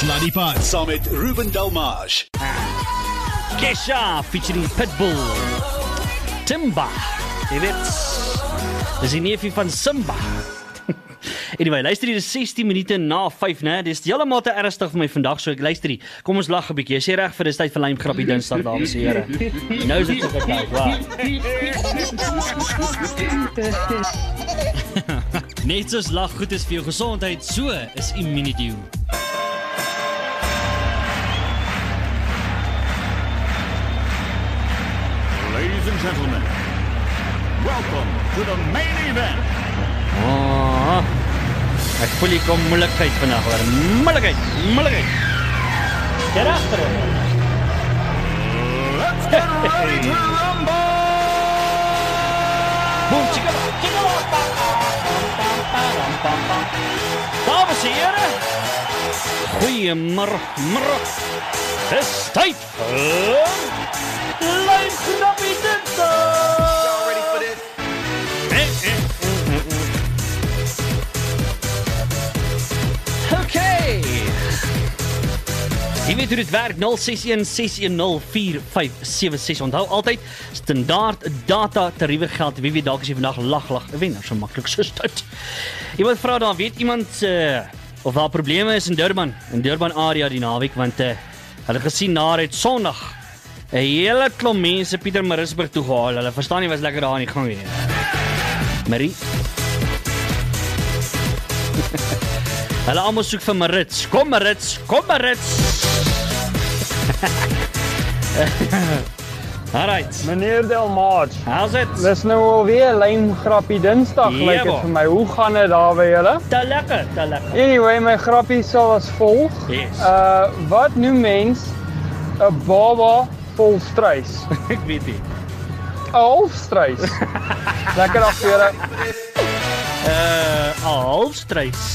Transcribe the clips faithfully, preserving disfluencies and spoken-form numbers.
Sluddy Pot, saam met Ruben Delmage. Kesha, featuring Pitbull. Timba, jy weet, dis die neefie van Simba. Anyway, luister hier, dis sestien minute na vyf, né? Dis heeltemal te ernstig vir my vandag, so ek luister hier. Kom ons lag 'n bietjie. Jy sê reg vir dis tyd vir Lymgrappie Dinsdag, dames en here. Nou is dit so tyd, wow. Net soos lag goed is vir jou gesondheid, so is Immunidew. Ladies and gentlemen, welcome to the main event. Oh, ek voel hier kom moeilikheid vandag hoor. Moeilikheid, moeilikheid. Get after it. Let's get ready to rumble. Boom, chicka, chicka, dames en heren, goeiemôre, môre. Dis tyd vir Lymgrappie Dinsdag. Y'all ready for this? Okay. Jy weet hoe dit werk, nul ses een ses een nul vier vyf sewe ses. Onthou altyd, standaard data tariewe geld. Wie weet dalk as jy vandag lag lag 'n wenner, so maklik soos dit. Iemand vra dan, weet iemand uh, of daar probleme is in Durban, in Durban area die naweek, want uh, hulle gesien daar het Sondag 'n hele klomp mense Pietermaritzburg toe gehaal. Hulle verstaan nie was lekker daar in die gang nie. Marie. Hulle almal soek vir Marits. Kom Marits, kom Marits. Alright. Meneer Delmage, How's it? dis nou alweer Lymgrappie Dinsdag, Ja, lyk dit bo. vir my. Hoe gaan dit daar by julle? Te lekker, te lekker. Anyway, my grappie sal as volg. Yes. Uh, wat noem mens 'n baba vol struis? Ek weet nie. 'n halfstruis. Lekker dag vir julle. Uh, halfstruis.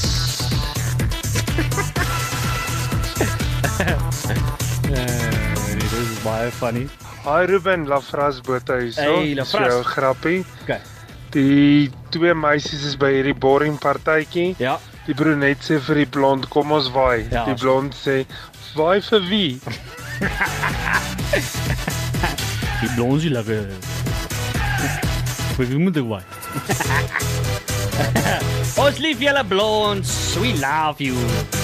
Nee, dit is baie funny. Hi Ruben, Lafras Bothuis. Hey, Lafras. Jou grappie. Okay. Die twee meisies is by hierdie boring partytjie. Ja. Die brunet sê vir die blond, kom ons waai. Ja, die so. blond sê, waai vir wie? Die blonsie lekker. Wie moet ek waai? Ons lief julle blonds. We love you.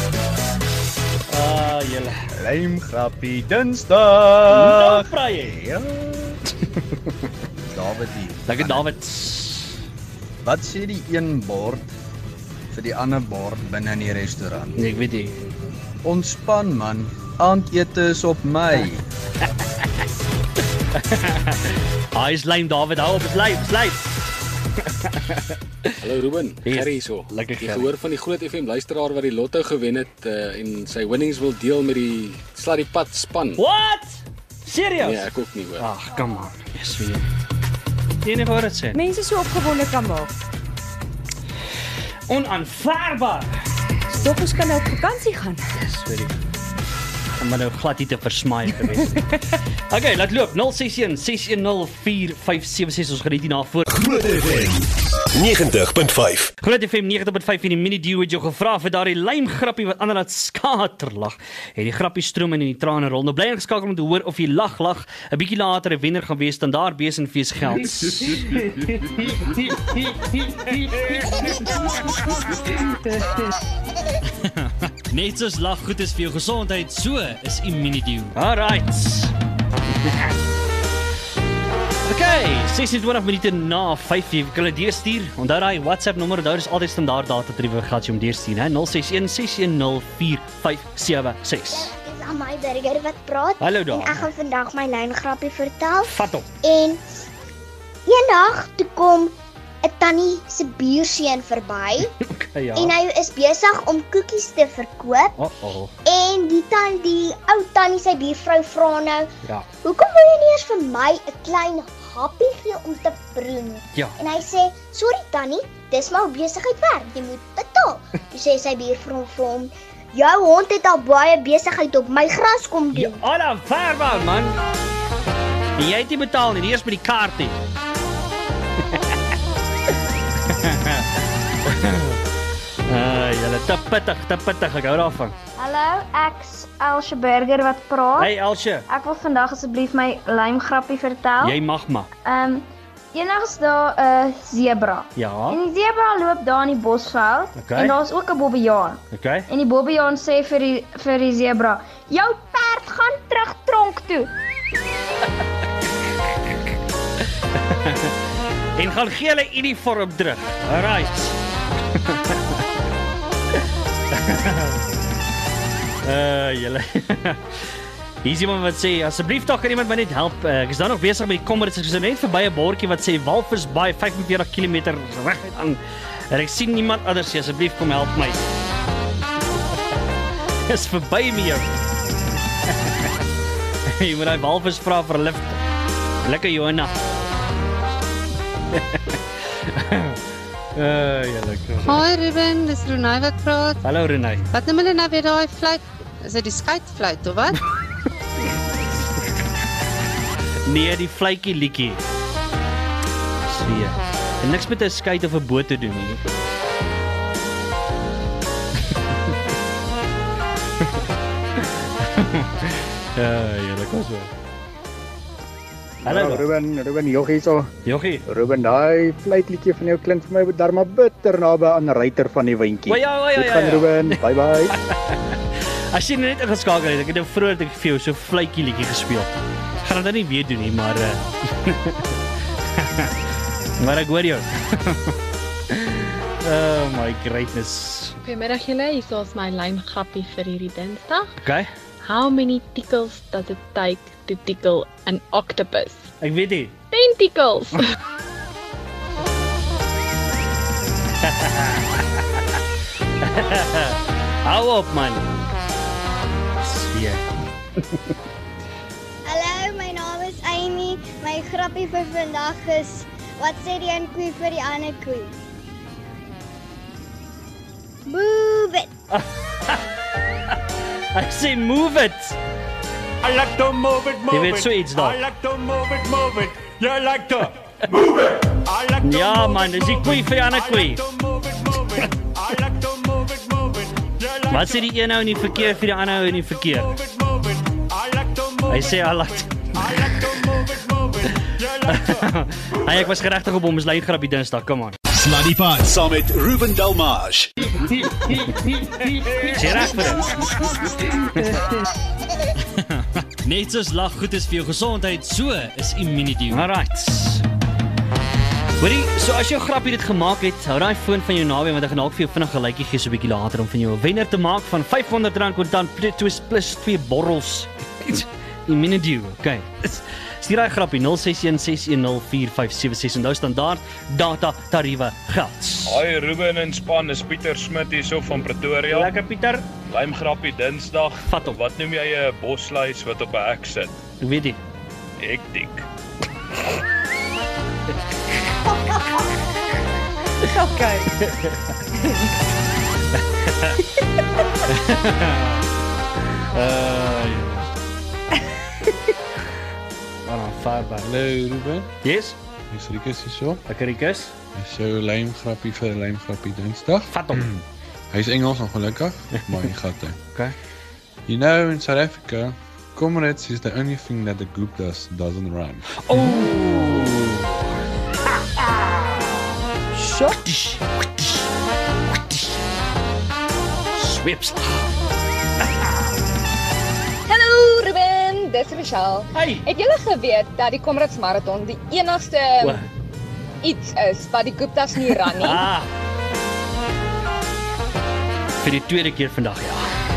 Ah, julle. Lymgrappie Nou Dinsdag. vry. Ja. David hier. Lekker David. Wat sê die een bord vir die ander bord binne in die restaurant? Nee, ek weet nie. Ontspan man, aandete is op my. Ah, is lyn David, hou op, is lyn, is lyn. Hallo Ruben, Yes, Gerry hierso. lekker Ek Gerry. gehoor van die Groot F M luisteraar wat die lotto gewen het uh, en sy winnings wil deel met die Sluddy Pot span. What? Serious? Nee, ek ook nie hoor. Ag, come on. Yes, wie. Jy nie hoor dit sê. Mense so opgewonde kan maak. Onaanvaarbaar. Dog ons kan nou op vakansie gaan. Yes, weet ek. Om maar nou glad nie te versmaai gewees nie. Okay, laat loop. nul ses een ses een nul vier vyf sewe ses. Ons gaan net hierna voor. Groot F M negentig punt vyf. Groot F M negentig punt vyf in die Immunidew het jou gevra vir daardie lymgrappie wat ander laat skaterlag. Het die grappie stroom in en die trane rol. Nou bly ingeskakel om te hoor of jy lag lag 'n bietjie later 'n wenner gaan wees standaard besenfees geld. Net soos lag goed is vir jou gesondheid, so is Immunidew. Alright. Okay, ses en twintig minute na vyf, jy kan dit deurstuur. Onthou daai WhatsApp nommer, onthou dis altyd standaard data tariewe gehad jy om deurstuur, hè? nul ses een ses een nul vier vyf sewe ses. Dis aan my burger wat praat. Hallo daar. En ek gaan vandag my lyngrappie vertel. Vat op. En eendag toe kom 'n tannie se buurseun verby Okay, ja. en hy is besig om koekies te verkoop. Oh oh. En die tannie, die ou tannie se buurvrou vra nou, Ja. "Hoekom wil jy nie eers vir my 'n klein happie gee om te proe nie?" Ja. En hy sê, "Sorry tannie, dis maar hoe besigheid werk, jy moet betaal." Toe sê sy buurvrou vir hom, "Jou hond het al baie besigheid op my gras kom Ja, doen." onaanvaarbaar man. En jy het nie betaal nie, nie eers met die kaart nie. Ah, julle te pittig, te pittig, ek hou daarvan. Hallo, ek's Elsje Burger wat praat. Hey Elsje, Ek wil vandag asseblief my lymgrappie vertel. jy mag maar. Ehm eendag is daar 'n uh, zebra. Ja, En die zebra loop daar in die bosveld Okay. en daar's ook 'n bobbejaan. okay. En die bobbejaan sê vir die vir die zebra: "Jou perd gaan terug tronk toe." En gaan gee hulle uniform terug. Alright. uh, julle. Hier is iemand wat sê, asseblief tog kan iemand my net help. Uh, ek is dan nog besig met die Comrades. Ek is net verby 'n bordjie wat sê Walvis Bay vyf en veertig kilometer reguit aan. En ek sien niemand anders nie. Asseblief kom help my. Is verby my jou. Jy moet daai walvis vra vir 'n lift. Lekker Johanna. Uh, ja, lekker. Hoi Ruben, dis Renai wat praat. Hallo Renai. Wat noem hulle nou weer daai fluit? Is dit die skytfluit of wat? Nee, die vletjie liedjie. Sweer. En niks met 'n skei of 'n boot te doen nie. Ja, ja, lekker so. Hallo Ruben, Ruben Joggie so. Joggie. Ruben, daai fluitliedjie van jou klink vir my darma bitter naby aan Ryter van die Windjie. O ja, o ja, Goed ja, gaan ja. Ruben, bye bye. As jy net ingeskakel het, ek het nou vroeër ek vir jou so vletjie liedjie gespeel. Gaan dit nie weer doen nie, maar uh, maar ek hoor jou. Oh my greatness. Goeiemiddag julle, hier is my lymgrappie vir hierdie Dinsdag. Okay. How many tickles does it take to tickle an octopus? Ek weet nie. Tentacles. Hou op man. Sweer. Hallo, my naam is Amy. My grappie vir vandag is: wat sê die een koe vir die ander koe? Move it. I say move it. I like to move it, move Jy weet it. so iets daar. I like to move it, move it. You like to move it. I like to Ja move man, dis die koei vir die ander koei. Wat sê die een nou in die verkeer vir die ander nou in die verkeer? Hy sê I like to Hey, ek was geregtig op hom, is lyngrappie Dinsdag, come on. Sluddy Pie saam met Ruben Delmage. Sê reg vir dit. Net soos lag goed is vir jou gesondheid, so is Immunity. Alright. Hoorie, so as jy 'n grappie dit gemaak het, hou daai foon van jou naby want ek gaan dalk vir jou vinnig 'n lykie gee so 'n bietjie later om van jou 'n wenner te maak van vyf honderd rand kontant plus plus twee borrels. Immunity, okay. Stuur daai grappie nul ses een ses een nul vier vyf sewe ses onthou standaard data tariewe geld. Hi Ruben en span, is Pieter Smit hierso van Pretoria. Lekker Pieter. Lymgrappie Dinsdag. Vat op. Wat noem jy 'n bosluis wat op 'n hek sit? Ek weet nie. Hektiek. Okay. uh, Wat 'n farba. Hallo Ruben. Yes. Dis Rikus hierso. Ek Rikus. Dis jou lymgrappie vir lymgrappie Dinsdag. Vat hom. Hy's Engels ongelukkig, maar hy gaan dit. Okay. You know, in South Africa, Comrades is the only thing that the group does doesn't rhyme. Oh. Shot. Swips. Hallo Ruben, dis Michelle. Hey. Het julle geweet dat die Comrades Marathon die enigste Wow. iets is wat die Guptas nie ran nie? Ah. Vir die tweede keer vandag, ja.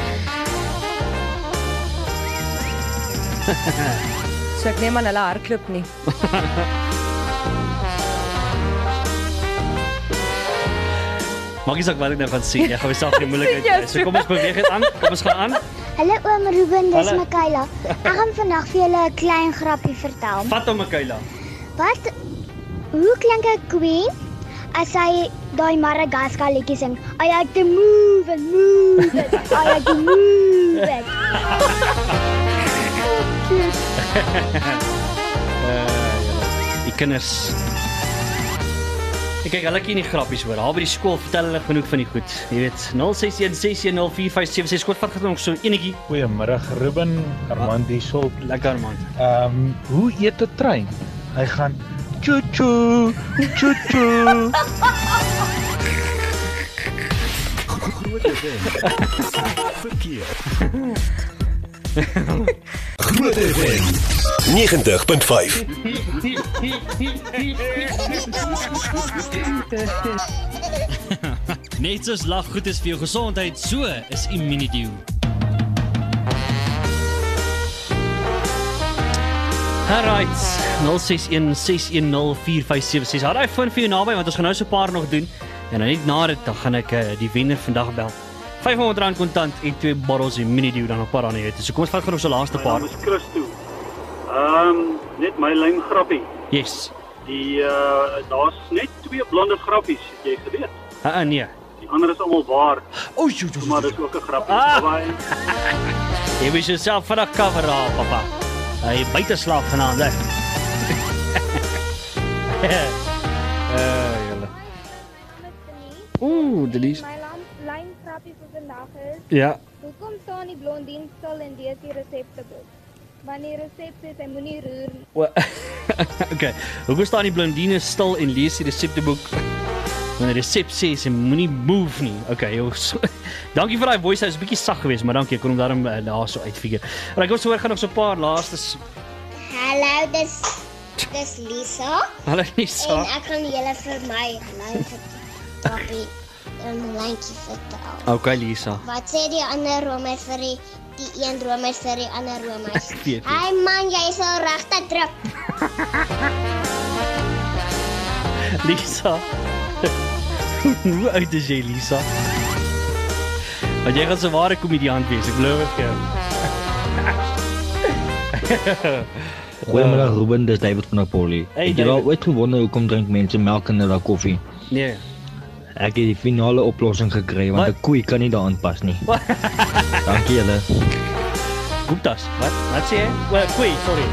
So ek neem aan hulle hardloop nie. Maak nie saak wat ek nou gaan sien, jy gaan myself in die moeilikheid kry. So kom ons beweeg dit aan. Kom ons gaan aan. Hallo oom Ruben, dis Hallo. Michaela. Ek gaan vandag vir julle 'n klein grappie vertel. Vat hom, Michaela. Wat hoe klink 'n queen as hy daai Madagascar liedjie sing? I like to move and move it. I like to move it. uh, die kinders. Ek kyk, hulle ken nie grappies hoor. Daar by die skool vertel hulle genoeg van die goed. Jy weet, nul ses een ses een nul vier vyf sewe ses. Skoot vat nog so enetjie. Goeiemiddag Ruben, Armand hierso. Lekker Armand. Ehm, um, hoe eet 'n trein? Hy gaan choo choo, choo choo. Verkeer. Groot F M negentig punt vyf. Net soos lag goed is vir jou gesondheid, so is Immunedew. Alright, nul ses een ses een nul vier vyf sewe ses. Hou daai foon vir jou naby want ons gaan nou so 'n paar nog doen. En dan net na dit dan gaan ek uh, die wenner vandag bel. vyfhonderd rand kontant en twee bottels Immunedew dan 'n paar aan hierdie. So kom ons vat gou nog so laaste paar. Dis Christo. Ehm um, net my lyn grappie. Yes. Die uh daar's net twee blinde grappies, het jy geweet? Ah uh, nee. Die ander is almal waar. O, joe, joe. Maar dis ook 'n grappie. Ah. Bye. Jy moet jouself van 'n cover af, papa. Hy buite slaap vanaand, hè. Eh, julle. Ooh, Denise. My lyn grappie vir vandag is. Ja. Hoekom staan die blondien stil en lees die resepteboek? Want die resep sê sy moenie roer nie. Okay. Hoekom staan die blondine stil en lees die resepteboek? Want die resep sê sy moenie move nie. Okay, joh. So, dankie vir daai voice, hy's 'n bietjie sag geweest, maar dankie, ek kon hom daarom uh, daar so uitfigure. Maar kom so hoor gaan nog so 'n paar laastes. Hallo, dis dis Lisa. Hallo Lisa. En ek gaan julle vir my lyn grappie 'n lyntjie vertel. Okay, Lisa. Wat sê die ander romer vir die die een romer vir die ander romer? Weet nie. Hey man, jy is al regte druk. Lisa. Hoe oud is jy, Lisa? Want jy gaan so 'n ware komediant wees, ek beloof vir jou. Goeiemiddag Ruben, dis David van Napoli. Hey, het jy al ooit gewonder hoekom drink mense melk in hulle koffie? Nee. Ek het die finale oplossing gekry want 'n koei kan nie daaraan pas nie. Dankie julle. Guptas. Wat? Wat sê jy? Well, koei, sorry.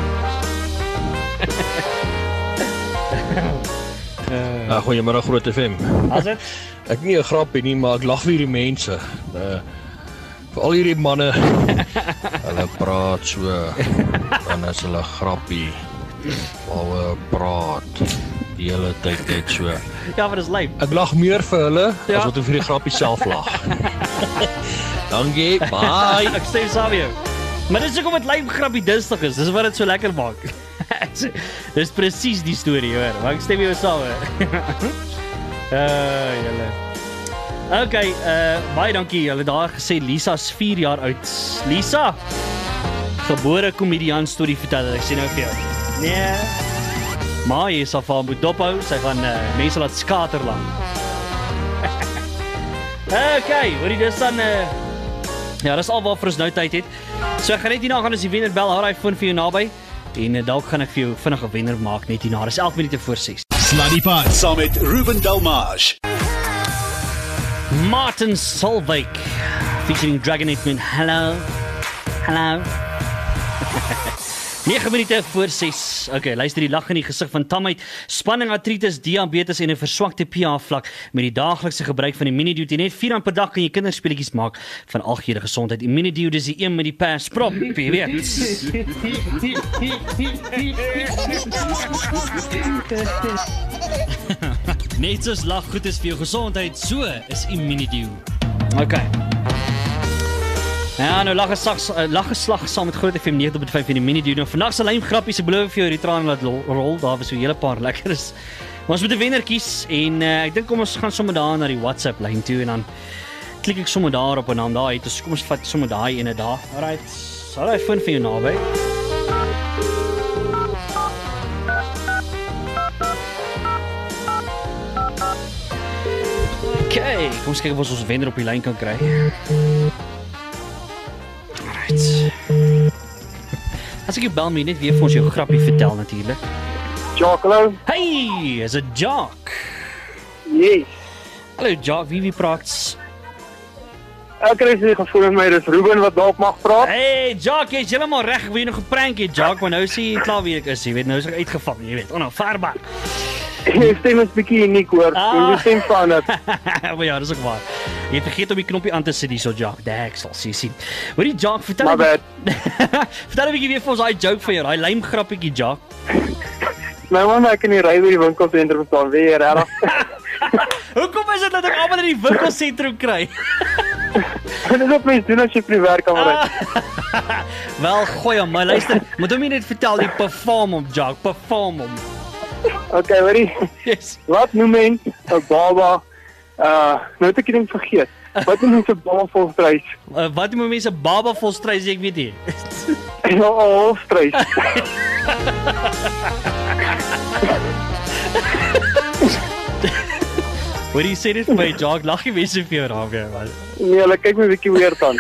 Uh, goeiemiddag Groot F M. As dit? Ek nie 'n grapie nie, maar ek lag vir hierdie mense. Uh, vir al hierdie manne. Hulle praat so. Dan is hulle grappie. Waar praat die hele tyd net so. Ja, maar dis lyf. Ek lag meer vir hulle ja. as wat ek vir die grappie self lag. Dankie. Bye. Ek sê saam jou. Maar dis hoekom dit lyf grappie dinsdag is. Dis wat dit so lekker maak. Dis presies die storie, hoor. Maar ek stem jou saam. Uh, julle. Okay, uh baie dankie. Hulle daar gesê Lisa's vier jaar oud. Lisa. Gebore komedian storie vertel. Ek sê nou vir jou. Nee. Maar jy sal van moet dophou. Sy gaan uh, mense laat skater lang. Okay, hoorie dis dan uh ja, dis al wat vir ons nou tyd het. So ek gaan net hierna gaan as die wenner bel. Hou daai foon vir jou naby. En uh, dalk gaan ek vir jou vinnige wenner maak net hierna. Dis elf minute voor ses. Sluddy Pot saam met Ruben Delmage. Martin Solveig featuring Dragon Hitman. Hallo. Hallo. nege minute voor ses. Okay, luister die lag in die gesig van tamheid, spanning, artritis, diabetes en 'n verswakte pH-vlak met die daaglikse gebruik van Immunedew. Net vier rand per dag kan jy kinderspeletjies maak van algehele gesondheid. Immunedew dis die een met die persprop, jy weet. Net soos lag goed is vir jou gesondheid, so is Immunedew. Okay. Ja, nou lag geslag, lag geslag saam met Groot F M negentig punt vyf in die Immunedew. Nou vandag se lyn grappies, ek beloof vir jou, die trane laat rol. Daar was so 'n hele paar lekkeres. Maar ons moet 'n wenner kies en uh, ek dink kom ons gaan sommer daar na die WhatsApp lyn toe en dan klik ek sommer daar op 'n naam daar uit. Dus kom ons vat sommer daai ene daar. Alright. Sal hy vind vir jou naby. Okay, kom ons kyk of ons ons wenner op die lyn kan kry. Alright. As ek jou bel my net weer vir ons jou grappie vertel natuurlik. Jock, hallo. Hey, is dit Jock? Yes. Hallo Jock, wie wie praat? Ek kry se gevoel met my dis Ruben wat dalk mag praat. Hey Jock, jy's heeltemal reg, wie nog 'n prankie Jock, maar nou sien jy klaar wie ek is, jy weet nou is ek uitgevang, jy weet. Onafhaarbaar. Jou stem is bietjie uniek hoor. Ah. Jou stem verander. Maar ja, dis ook waar. Jy het vergeet om die knoppie aan te sit hierso, Jacques. Dek, sal sien sien. Hoorie Jacques, vertel My bad. Vertel 'n bietjie weer vir ons daai joke van jou, daai lym grappietjie, Jacques. My mamma ek in die ry by die winkelsentrum staan weer regtig. Hoekom is dit dat ek almal in die winkelsentrum kry? Dit is wat mense doen as jy vir die werk kan ry. Wel, gooi hom, maar luister, moet hom nie net vertel jy perform hom, Jacques, perform hom. Okay, hoorie. Yes. Wat noem mens 'n baba? Uh, nou het ek dit vergeet. Wat noem mens 'n baba vol strys? Uh, wat noem mense 'n baba vol strys, ek weet nie. Ja, vol strys. Hoor jy sê dit vir my, Jacques, lag jy mense vir jou raak weer, man. Nee, hulle kyk my 'n bietjie weird aan.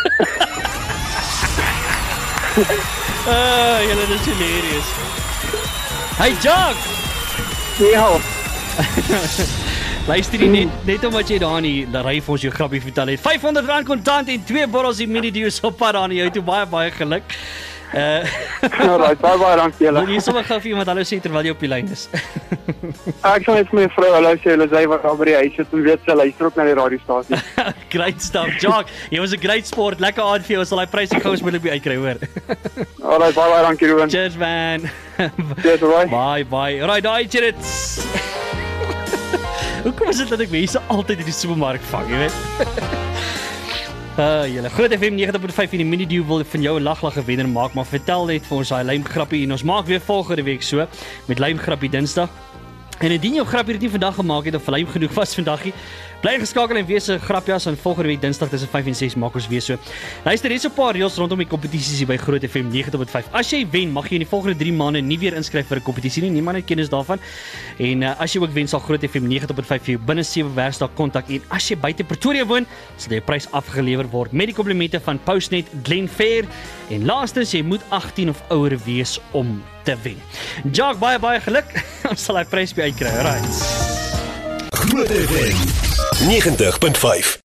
Ah, julle is hilarious. Hey, Jacques! Ja. Luister jy net, net omdat jy daar in die ry vir ons jou grappie vertel het. vyf honderd rand kontant en twee bottels die mini-dews op pad aan jou toe. Baie, baie geluk. Uh, Alright, baie baie dankie julle. Wil jy sommer gou vir iemand hallo sê terwyl jy op die lyn is? Ek sal net vir my vrou hallo sê, hulle sê wat daar by die huis sit en weet sy luister ook na die radiostasie. Great stuff, Jacques. Jy was 'n great sport. Lekker aand vir jou. Sal hy pryse gou asseblief uitkry, hoor. Alright, baie baie dankie Ruben. Cheers man. Cheers, bye. Bye bye. Alright, daai chits. Hoekom is dit dat ek mense altyd in die supermark vang, jy weet? Uh, julle Groot F M nagtig punt vyf in die mini-dew wil van jou 'n laglache wenner maak, maar vertel net vir ons daai lymgrappie en ons maak weer volgende week so met lymgrappie Dinsdag. En indien jou grap hier nie vandag gemaak het of lym genoeg was vandag nie, bly geskakel en wees 'n grapjas aan volgende week Dinsdag tussen vyf en ses maak ons weer so. Luister, hier is 'n paar reëls rondom die kompetisies hier by Groot F M nagtig punt vyf. As jy wen, mag jy in die volgende drie maande nie weer inskryf vir 'n kompetisie nie. Niemand het kennis daarvan. En uh, as jy ook wen, sal Groot F M nagtig punt vyf vir jou binne sewe werkdae kontak. En as jy buite Pretoria woon, sal jy 'n prys afgelewer word met die komplimente van Postnet Glenfair. En laastens, jy moet agttien of ouer wees om te wen. Jacques, baie baie geluk. Ons sal hy prys by uitkry. Right. Groot F M nagtig punt vyf